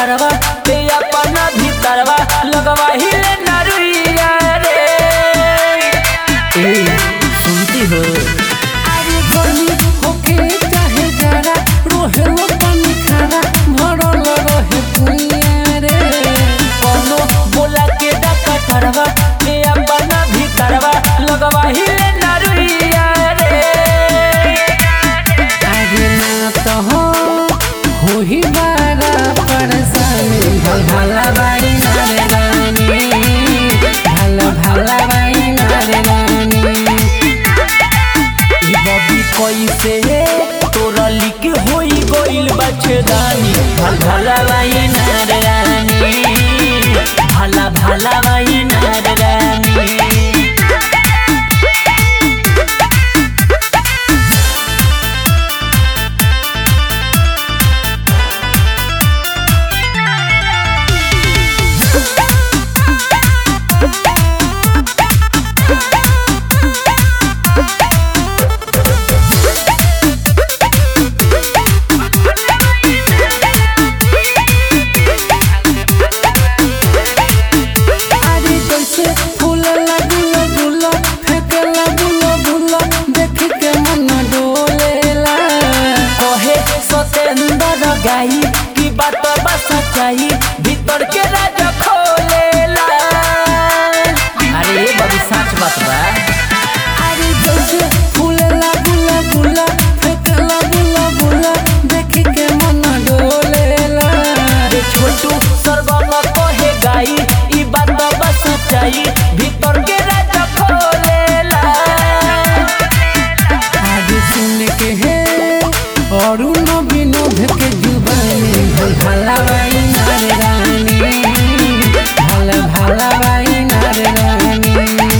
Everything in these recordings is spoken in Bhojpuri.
कटरवा ते अपना भीतरवा लगवा हिले नरुइया रे। सुनती हो अरे गली होके चाहे जरा रोहे लो पानी खारा भरल रहे कुइया रे। कोनो बोला के दा कटरवा ते अपना भीतरवा लगवा हिले नरुइया रे। अरे ना तो हो ही बारा परेशानी भला बाई नारे रानी भला बाई नारे रानी। ई बबी कैसे तोरा लिक होई गइल बचदानी भला बाई नारे रानी भला बाई नारे रानी। गाई की बात बस सच्चाई भीतर के राज खोलेला। अरे बबी सच बात बा। अरे जैसे फूलेला गुला गुला फेंकला गुला गुला देख के मन डोलेला। रे छोटू सरगम कहे गाई ई बात बस सच्चाई भीतर के राज खोलेला। आज सुन के है और विनोद के जुबानी भला बाई नारे रानी भला बाई नारे रानी।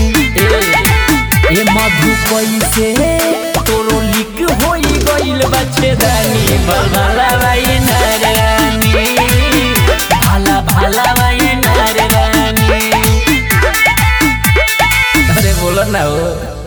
ए मधु कैसे तोरो लिक होई गइल बचदानी भला बाई नारे रानी भला बाई नारे रानी। अरे बोलो ना हो।